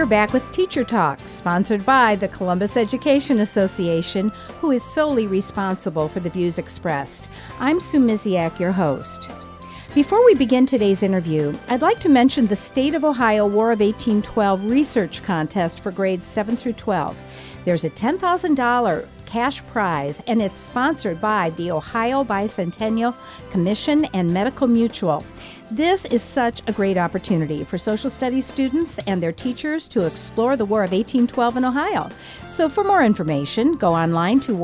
are back with Teacher Talk, sponsored by the Columbus Education Association, who is solely responsible for the views expressed. I'm Sue Miziak, your host. Before we begin today's interview, I'd like to mention the State of Ohio War of 1812 research contest for grades 7 through 12. There's a $10,000 cash prize, and it's sponsored by the Ohio Bicentennial Commission and Medical Mutual. This is such a great opportunity for social studies students and their teachers to explore the War of 1812 in Ohio. So for more information, go online to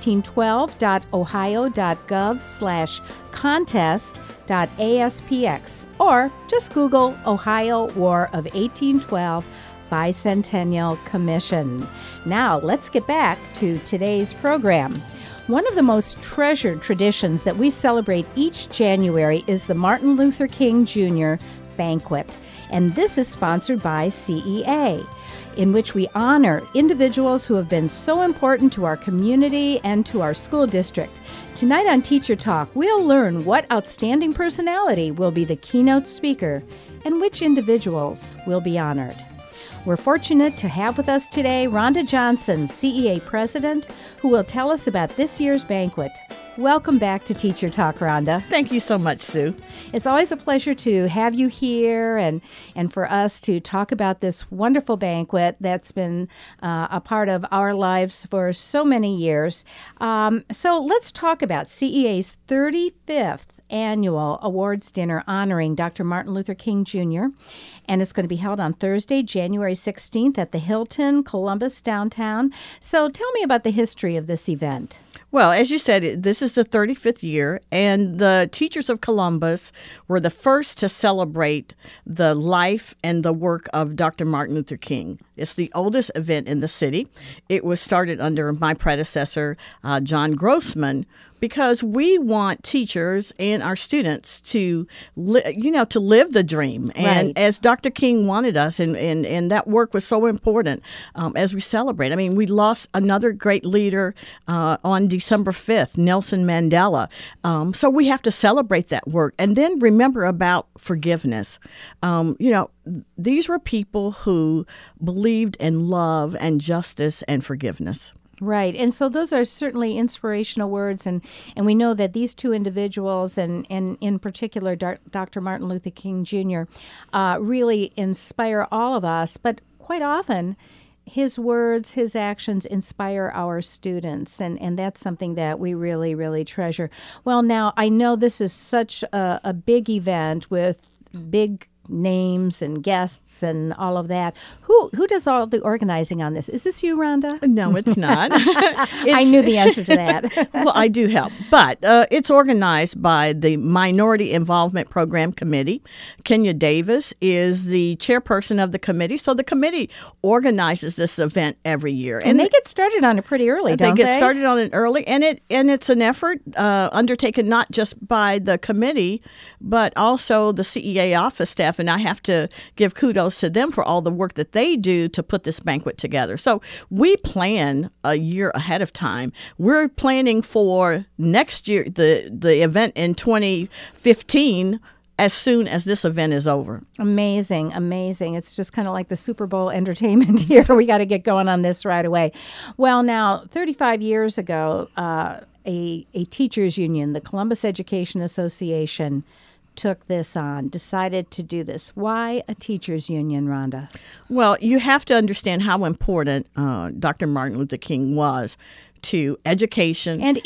warof1812.ohio.gov/contest.aspx or just Google Ohio War of 1812 Bicentennial Commission. Now, let's get back to today's program. One of the most treasured traditions that we celebrate each January is the Martin Luther King Jr. Banquet, and this is sponsored by CEA, in which we honor individuals who have been so important to our community and to our school district. Tonight on Teacher Talk, we'll learn what outstanding personality will be the keynote speaker and which individuals will be honored. We're fortunate to have with us today Rhonda Johnson, CEA President, who will tell us about this year's banquet. Welcome back to Teacher Talk, Rhonda. Thank you so much, Sue. It's always a pleasure to have you here and for us to talk about this wonderful banquet that's been a part of our lives for so many years. So let's talk about CEA's 35th annual awards dinner honoring Dr. Martin Luther King Jr., and it's going to be held on Thursday, January 16th at the Hilton, Columbus downtown. So tell me about the history of this event. Well, as you said, this is the 35th year, and the Teachers of Columbus were the first to celebrate the life and the work of Dr. Martin Luther King. It's the oldest event in the city. It was started under my predecessor, John Grossman, because we want teachers and our students to live the dream. And Right. as Dr. King wanted us, and that work was so important as we celebrate. I mean, we lost another great leader on December 5th, Nelson Mandela. So we have to celebrate that work. And then remember about forgiveness. These were people who believed in love and justice and forgiveness. Right. And so those are certainly inspirational words. And we know that these two individuals, and in particular Dr. Martin Luther King Jr., really inspire all of us. But quite often, his words, his actions inspire our students. And that's something that we really, really treasure. Well, now, I know this is such a big event with big names and guests and all of that. Who does all the organizing on this? Is this you, Rhonda? No, it's not. I knew the answer to that. Well, I do help, but it's organized by the Minority Involvement Program Committee. Kenya Davis is the chairperson of the committee, so the committee organizes this event every year. And they get started on it pretty early, don't they? They get started on it early, and it's an effort undertaken not just by the committee, but also the CEA office staff, and I have to give kudos to them for all the work that they do to put this banquet together. So we plan a year ahead of time. We're planning for next year, the event in 2015, as soon as this event is over. Amazing. It's just kind of like the Super Bowl entertainment here. We got to get going on this right away. Well, now, 35 years ago, a teachers union, the Columbus Education Association, took this on, decided to do this. Why a teachers union, Rhonda? Well, you have to understand how important Dr. Martin Luther King was to education and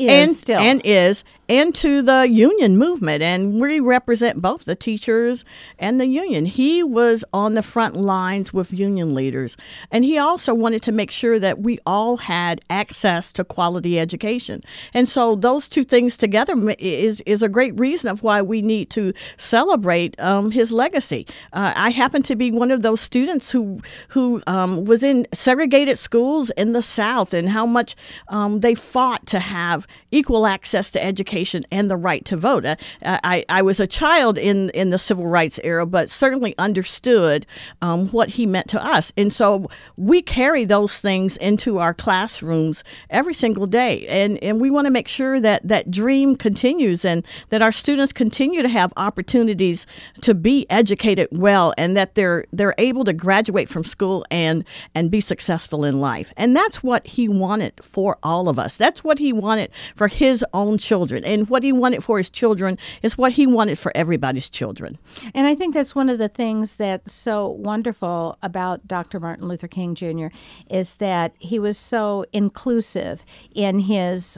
to the union movement. And we represent both the teachers and the union. He was on the front lines with union leaders. And he also wanted to make sure that we all had access to quality education. And so those two things together is a great reason of why we need to celebrate his legacy. I happen to be one of those students who was in segregated schools in the South, and how much they fought to have equal access to education education and the right to vote. I was a child in the civil rights era, but certainly understood what he meant to us. And so we carry those things into our classrooms every single day. And we want to make sure that that dream continues and that our students continue to have opportunities to be educated well, and that they're able to graduate from school and be successful in life. And that's what he wanted for all of us. That's what he wanted for his own children. And what he wanted for his children is what he wanted for everybody's children. And I think that's one of the things that's so wonderful about Dr. Martin Luther King Jr. is that he was so inclusive in his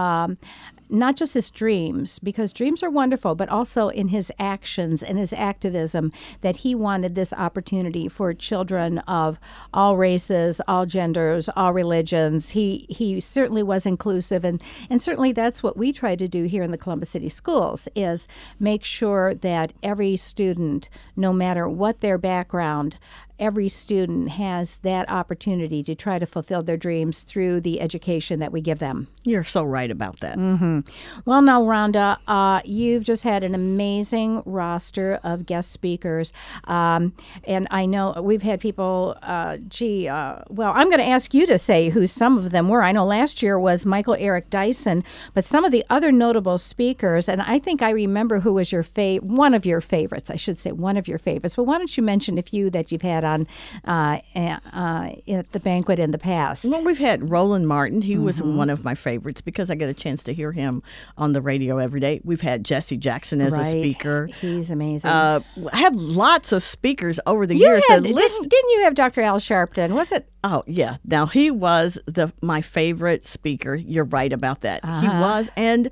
not just his dreams, because dreams are wonderful, but also in his actions and his activism, that he wanted this opportunity for children of all races, all genders, all religions. He certainly was inclusive, and certainly that's what we try to do here in the Columbus City Schools, is make sure that every student, no matter what their background, every student has that opportunity to try to fulfill their dreams through the education that we give them. You're so right about that. Mm-hmm. Well, now, Rhonda, you've just had an amazing roster of guest speakers. And I know we've had people, well, I'm going to ask you to say who some of them were. I know last year was Michael Eric Dyson, but some of the other notable speakers, and I think I remember who was one of your favorites, I should say, one of your favorites. But why don't you mention a few that you've had on at the banquet in the past? Well, we've had Roland Martin. He was one of my favorites because I get a chance to hear him on the radio every day. We've had Jesse Jackson as a speaker. He's amazing. I have lots of speakers over the years. Didn't you have Dr. Al Sharpton? Was it? Oh, yeah. Now, he was my favorite speaker. You're right about that. He was. And,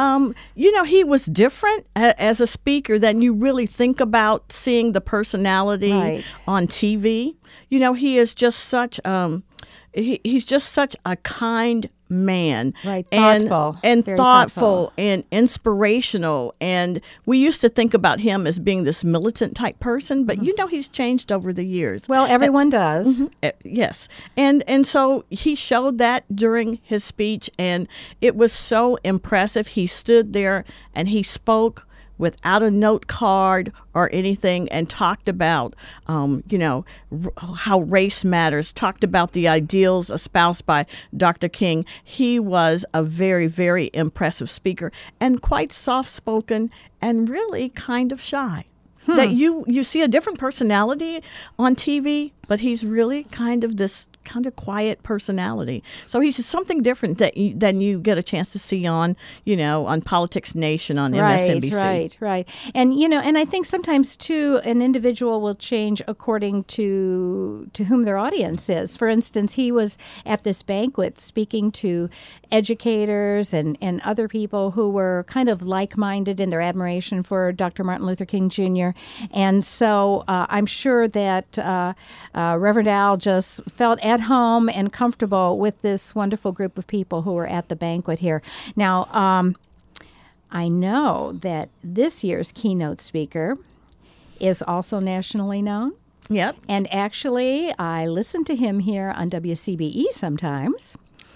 he was different as a speaker than you really think about seeing the personality on TV. He is just such he's just such a kind man, right? Thoughtful, and thoughtful and inspirational. And we used to think about him as being this militant type person, but he's changed over the years. Well, everyone does. Yes, and so he showed that during his speech, and it was so impressive. He stood there and he spoke without a note card or anything, and talked about, how race matters, talked about the ideals espoused by Dr. King. He was a very, very impressive speaker and quite soft-spoken and really kind of shy. That you see a different personality on TV, but he's really kind of this kind of quiet personality. So he's something different than you get a chance to see on Politics Nation on MSNBC. Right. And and I think sometimes too, an individual will change according to whom their audience is. For instance, he was at this banquet speaking to educators and other people who were kind of like-minded in their admiration for Dr. Martin Luther King Jr. And so I'm sure that Reverend Al just felt at home and comfortable with this wonderful group of people who were at the banquet here. Now, I know that this year's keynote speaker is also nationally known. Yep. And actually, I listen to him here on WCBE sometimes.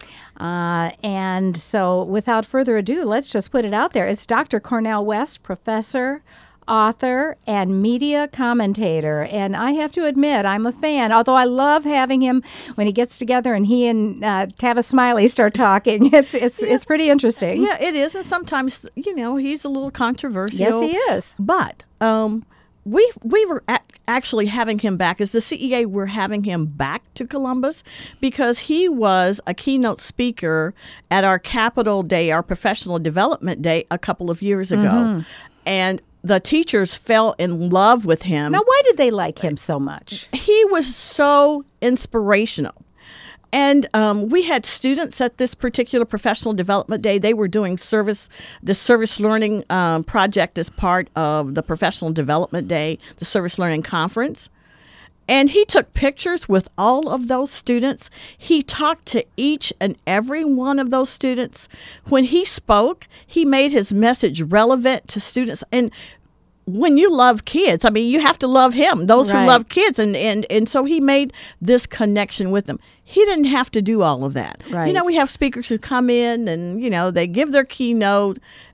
And so without further ado, let's just put it out there. It's Dr. Cornel West, professor, author, and media commentator. And I have to admit, I'm a fan, although I love having him when he gets together and he and Tavis Smiley start talking. It's pretty interesting. Yeah, it is. And sometimes, he's a little controversial. Yes, he is. But we were actually having him back. As the CEA, we're having him back to Columbus because he was a keynote speaker at our Capital Day, our Professional Development Day, a couple of years ago. And the teachers fell in love with him. Now, why did they like him so much? He was so inspirational. And we had students at this particular Professional Development Day. They were doing the service learning project as part of the Professional Development Day, the Service Learning Conference. And he took pictures with all of those students. He talked to each and every one of those students. When he spoke, he made his message relevant to students. And when you love kids, you have to love him, those who love kids. And so he made this connection with them. He didn't have to do all of that. Right. We have speakers who come in and, they give their keynote,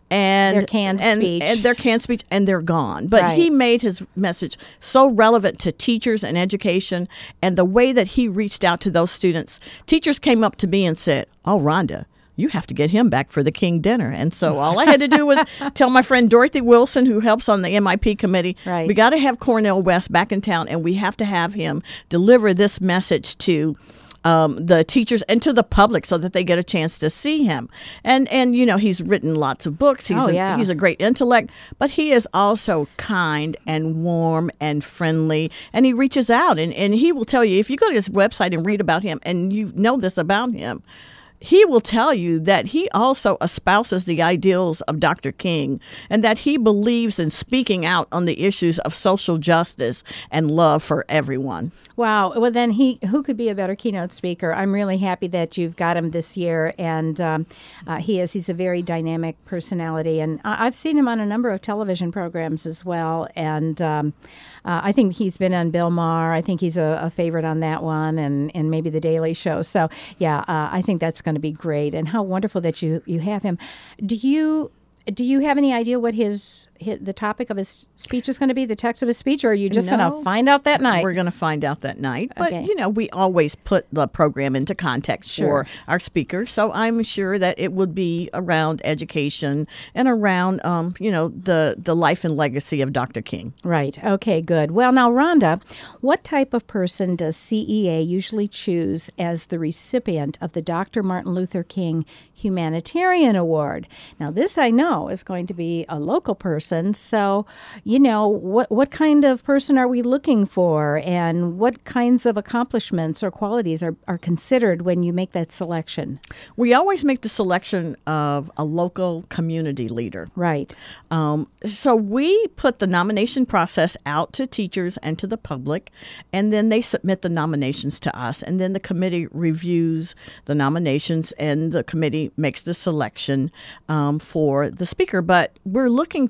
and their canned speech. And their canned speech, and they're gone. But Right. he made his message so relevant to teachers and education, and the way that he reached out to those students. Teachers came up to me and said, "Oh, Rhonda, you have to get him back for the King dinner." And so all I had to do was tell my friend Dorothy Wilson, who helps on the MIP committee, Right. we got to have Cornel West back in town, and we have to have him deliver this message to the teachers and to the public so that they get a chance to see him. And he's written lots of books. He's a great intellect, but he is also kind and warm and friendly, and he reaches out, and he will tell you, if you go to his website and read about him, and you know this about him, he will tell you that he also espouses the ideals of Dr. King, and that he believes in speaking out on the issues of social justice and love for everyone. Wow. Well, then who could be a better keynote speaker? I'm really happy that you've got him this year, and he's a very dynamic personality, and I've seen him on a number of television programs as well, and I think he's been on Bill Maher. I think he's a favorite on that one, and maybe The Daily Show. So, yeah, I think that's going to be great, and how wonderful that you have him. Do you have any idea what the topic of his speech is going to be, the text of his speech, or are you just going to find out that night? We're going to find out that night. But, Okay. we always put the program into context Sure. for our speaker. So I'm sure that it would be around education and around, the life and legacy of Dr. King. Right. Okay, good. Well, now, Rhonda, what type of person does CEA usually choose as the recipient of the Dr. Martin Luther King Humanitarian Award? Now, this I know is going to be a local person. So, what kind of person are we looking for, and what kinds of accomplishments or qualities are considered when you make that selection? We always make the selection of a local community leader. Right. So we put the nomination process out to teachers and to the public, and then they submit the nominations to us, and then the committee reviews the nominations, and the committee makes the selection for the speaker. But we're looking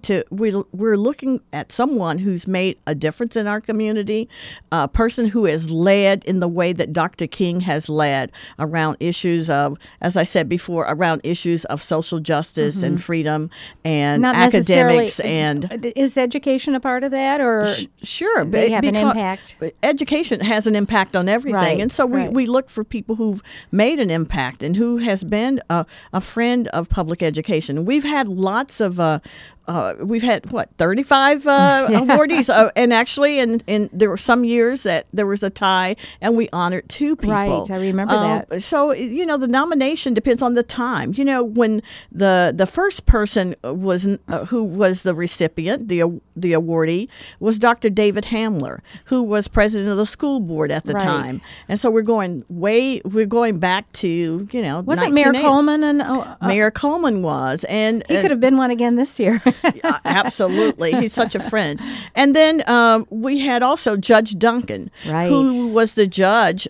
at someone who's made a difference in our community, a person who has led in the way that Dr. King has led around issues of, as I said before, around issues of social justice and freedom and Not academics necessarily. and Is education a part of that, or sure, they have an impact? Education has an impact on everything, Right, and so right. we look for people who've made an impact and who has been a friend of public education. We've had lots of. We've had 35 awardees, and actually, and there were some years that there was a tie, and we honored 2 people. Right, I remember that. So the nomination depends on the time. When the first person was who was the recipient, the awardee, was Dr. David Hamler, who was president of the school board at the Right. time, and so we're going back to Wasn't Mayor 1980. Coleman and Mayor Coleman was, and he could have been one again this year? absolutely, he's such a friend. And then we had also Judge Duncan, Right. who was the judge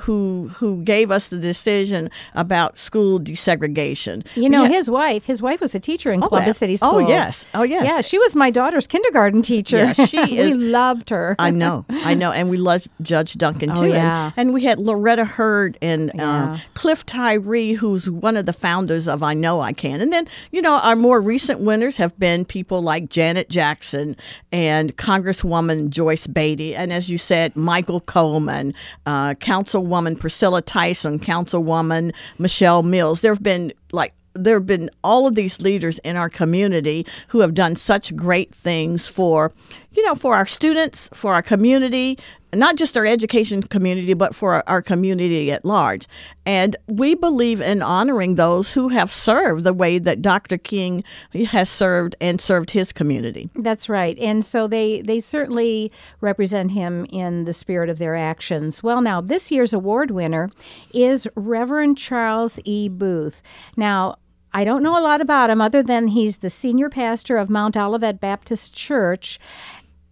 who gave us the decision about school desegregation. His wife was a teacher in Columbus City Oh, Schools. yes. Oh, yes. Yeah, she was my daughter's kindergarten teacher. Yeah, she We is- loved her. I know, and we loved Judge Duncan Oh, too. yeah. And we had Loretta Hurd and Yeah. Cliff Tyree, who's one of the founders of I Know I Can. And then, our more recent winners have been people like Janet Jackson and Congresswoman Joyce Beatty, and as you said, Michael Coleman, Councilwoman Priscilla Tyson, Councilwoman Michelle Mills. There have been all of these leaders in our community who have done such great things for our students, for our community, not just our education community, but for our community at large. And we believe in honoring those who have served the way that Dr. King has served and served his community. That's right. And so they certainly represent him in the spirit of their actions. Well, now, this year's award winner is Reverend Charles E. Booth. Now, I don't know a lot about him other than he's the senior pastor of Mount Olivet Baptist Church.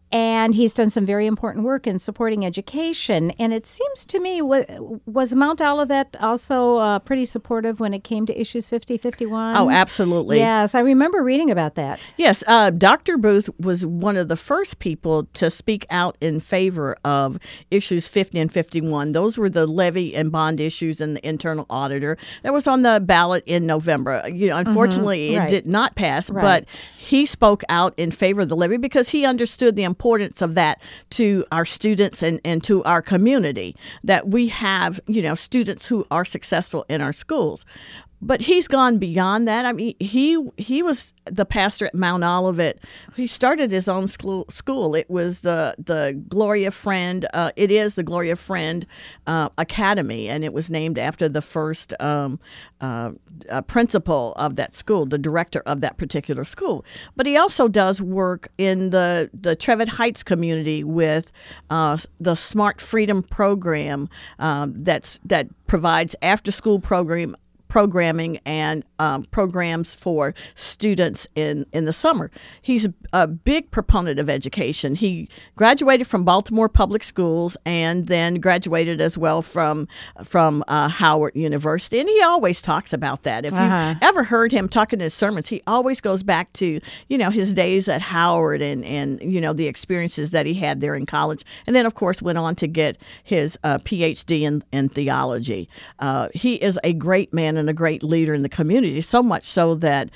And he's done some very important work in supporting education. And it seems to me, was Mount Olivet also pretty supportive when it came to issues 50-51? Oh, absolutely. Yes, I remember reading about that. Yes, Dr. Booth was one of the first people to speak out in favor of issues 50 and 51. Those were the levy and bond issues and the internal auditor. That was on the ballot in November. Unfortunately, it did not pass, but he spoke out in favor of the levy because he understood the importance of that to our students and to our community, that we have, students who are successful in our schools. But he's gone beyond that. I mean, he was the pastor at Mount Olivet. He started his own school. It was the Gloria Friend. It is the Gloria Friend Academy, and it was named after the first principal of that school, the director of that particular school. But he also does work in the Trevitt Heights community with the Smart Freedom program that provides after-school programming and programs for students in the summer. He's a big proponent of education. He graduated from Baltimore Public Schools and then graduated as well from Howard University. And he always talks about that. If you ever heard him talking in his sermons, he always goes back to, his days at Howard and the experiences that he had there in college. And then, of course, went on to get his PhD in theology. He is a great man and a great leader in the community, so much so that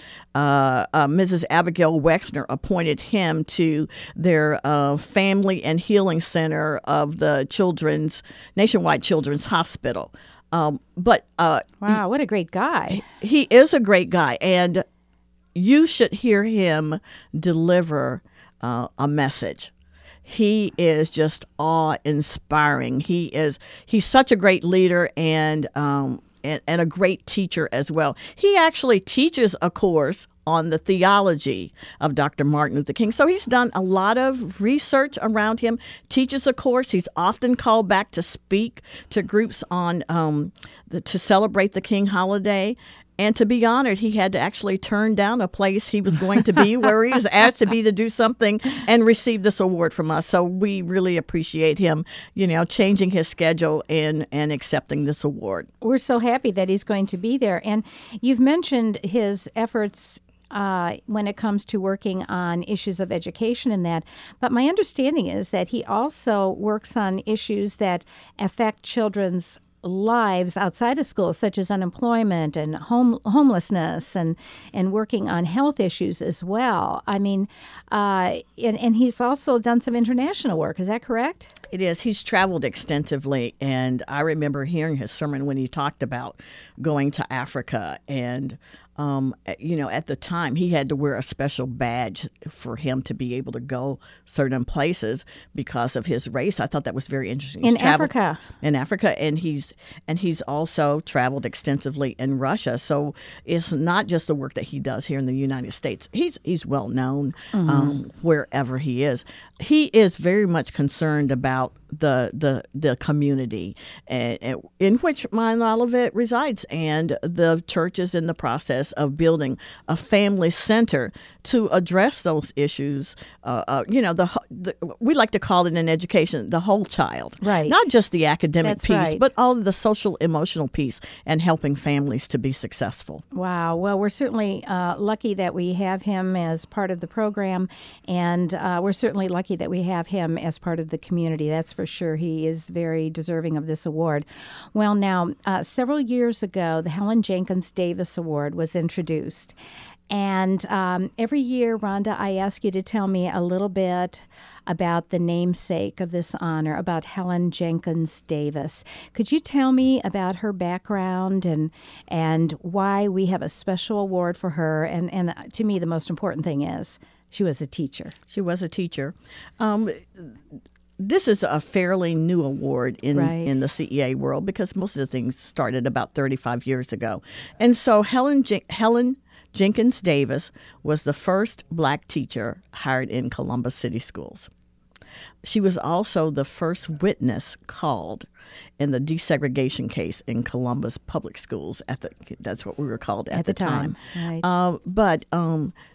Mrs. Abigail Wexner appointed him to their Family and Healing Center of the Nationwide Children's Hospital. Wow, what a great guy. He is a great guy, and you should hear him deliver a message. He is just awe-inspiring. He's such a great leader and a great teacher as well. He actually teaches a course on the theology of Dr. Martin Luther King. So he's done a lot of research around him, teaches a course. He's often called back to speak to groups on to celebrate the King holiday. And to be honored, he had to actually turn down a place he was going to be where he was asked to be to do something and receive this award from us. So we really appreciate him, changing his schedule and accepting this award. We're so happy that he's going to be there. And you've mentioned his efforts when it comes to working on issues of education and that. But my understanding is that he also works on issues that affect children's lives outside of school, such as unemployment and homelessness and working on health issues as well. I mean, and he's also done some international work. Is that correct? It is. He's traveled extensively, and I remember hearing his sermon when he talked about going to Africa and at the time, he had to wear a special badge for him to be able to go certain places because of his race. I thought that was very interesting. In Africa, and he's also traveled extensively in Russia. So it's not just the work that he does here in the United States. He's well known wherever he is. He is very much concerned about the community in which Mount Olivet resides, and the church is in the process of building a family center to address those issues. We like to call it in education the whole child, right? Not just the academic That's piece, right. but all of the social emotional piece and helping families to be successful. Wow. Well, we're certainly lucky that we have him as part of the program, and we're certainly lucky that we have him as part of the community. That's for sure. He is very deserving of this award. Well, now, several years ago, the Helen Jenkins Davis Award was introduced. And every year, Rhonda, I ask you to tell me a little bit about the namesake of this honor, about Helen Jenkins Davis. Could you tell me about her background and why we have a special award for her? And to me, the most important thing is she was a teacher. She was a teacher. This is a fairly new award in the CEA world because most of the things started about 35 years ago. And so Helen Jenkins Davis was the first black teacher hired in Columbus City Schools. She was also the first witness called in the desegregation case in Columbus Public Schools. That's what we were called at the time. Right. But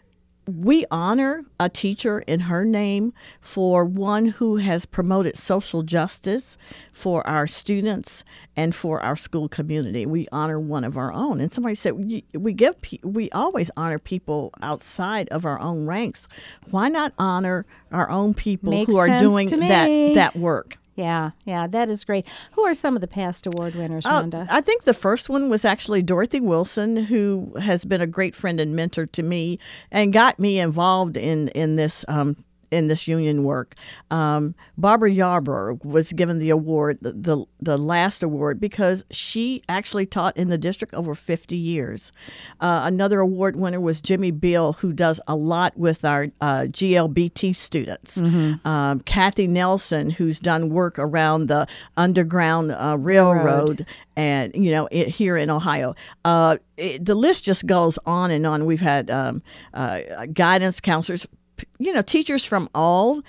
we honor a teacher in her name for one who has promoted social justice for our students and for our school community. We honor one of our own. And somebody said, we always honor people outside of our own ranks. Why not honor our own people Makes who are sense doing to me. that work? Yeah, that is great. Who are some of the past award winners, Rhonda? I think the first one was actually Dorothy Wilson, who has been a great friend and mentor to me and got me involved in this union work. Barbara Yarbrough was given the award, the last award, because she actually taught in the district over 50 years. Another award winner was Jimmy Bill, who does a lot with our GLBT students. Kathy Nelson, who's done work around the Underground Railroad. And, here in Ohio. The list just goes on and on. We've had guidance counselors, teachers from all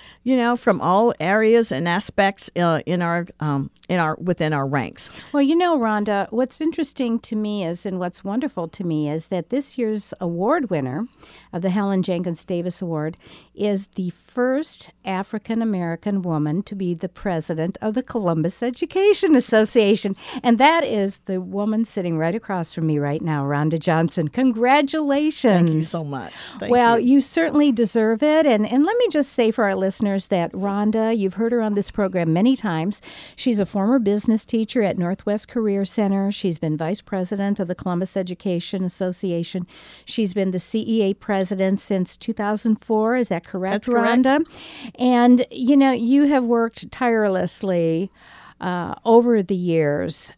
areas and aspects within our ranks. Well, Rhonda, what's interesting to me and what's wonderful to me is that this year's award winner of the Helen Jenkins Davis Award is the first African American woman to be the president of the Columbus Education Association. And that is the woman sitting right across from me right now, Rhonda Johnson. Congratulations. Thank you so much. Thank you certainly deserve it. And let me just say for our listeners that Rhonda, you've heard her on this program many times. She's a former business teacher at Northwest Career Center. She's been vice president of the Columbus Education Association. She's been the CEA president since 2004. Is that correct, That's correct. Rhonda? And, you have worked tirelessly over the years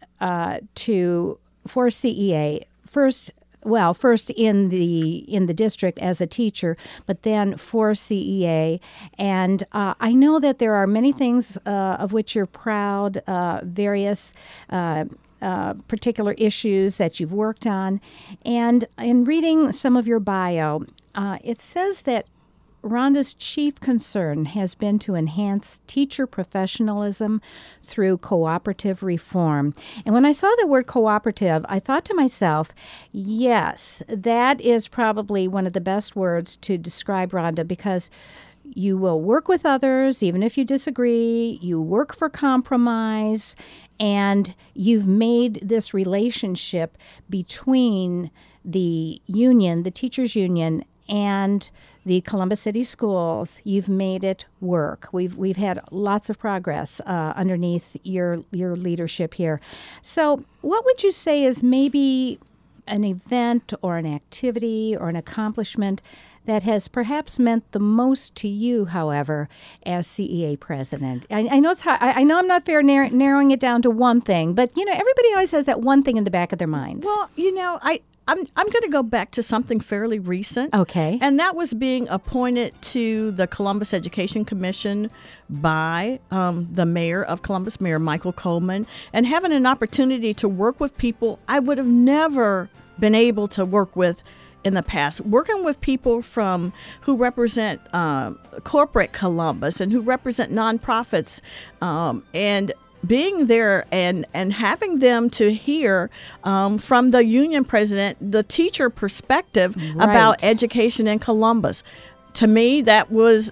for CEA. First in the district as a teacher, but then for CEA. And I know that there are many things of which you're proud, various particular issues that you've worked on. And in reading some of your bio, it says that Rhonda's chief concern has been to enhance teacher professionalism through cooperative reform. And when I saw the word cooperative, I thought to myself, yes, that is probably one of the best words to describe Rhonda, because you will work with others, even if you disagree. You work for compromise, and you've made this relationship between the union, the teachers' union, and the Columbus City Schools. You've made it work. We've had lots of progress underneath your leadership here. So what would you say is maybe an event or an activity or an accomplishment that has perhaps meant the most to you, however, as CEA president? I know it's hard. I know I'm not fair narrowing it down to one thing, but, everybody always has that one thing in the back of their minds. Well, I'm going to go back to something fairly recent. Okay. And that was being appointed to the Columbus Education Commission by the mayor of Columbus, Mayor Michael Coleman, and having an opportunity to work with people I would have never been able to work with in the past, working with people who represent corporate Columbus and who represent nonprofits, and being there and having them to hear from the union president the teacher perspective about education in Columbus. To me, that was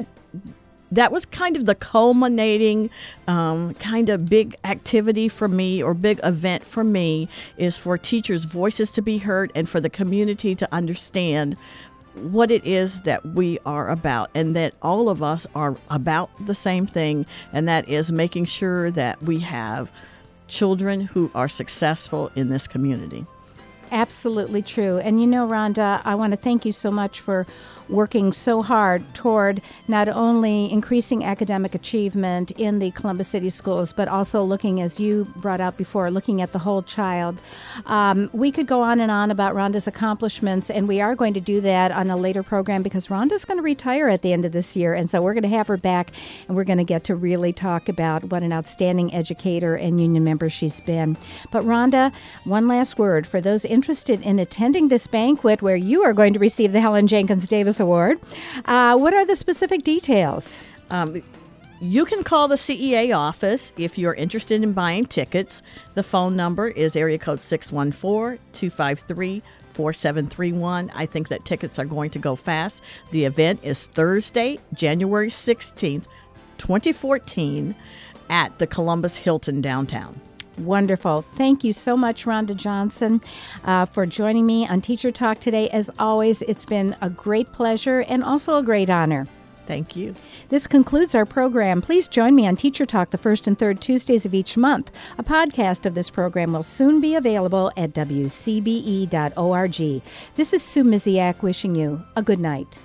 kind of the culminating kind of big activity for me, or big event for me, is for teachers' voices to be heard and for the community to understand what it is that we are about, and that all of us are about the same thing, and that is making sure that we have children who are successful in this community. Absolutely true. And Rhonda, I want to thank you so much for working so hard toward not only increasing academic achievement in the Columbus City Schools, but also looking, as you brought out before, looking at the whole child. We could go on and on about Rhonda's accomplishments, and we are going to do that on a later program because Rhonda's going to retire at the end of this year, and so we're going to have her back, and we're going to get to really talk about what an outstanding educator and union member she's been. But Rhonda, one last word for those interested in attending this banquet where you are going to receive the Helen Jenkins Davis Award. What are the specific details? You can call the CEA office if you're interested in buying tickets. The phone number is area code 614-253 4731. I think that tickets are going to go fast. The event is Thursday, January 16th, 2014 at the Columbus Hilton downtown. Wonderful. Thank you so much, Rhonda Johnson, for joining me on Teacher Talk today. As always, it's been a great pleasure and also a great honor. Thank you. This concludes our program. Please join me on Teacher Talk the first and third Tuesdays of each month. A podcast of this program will soon be available at wcbe.org. This is Sue Miziak wishing you a good night.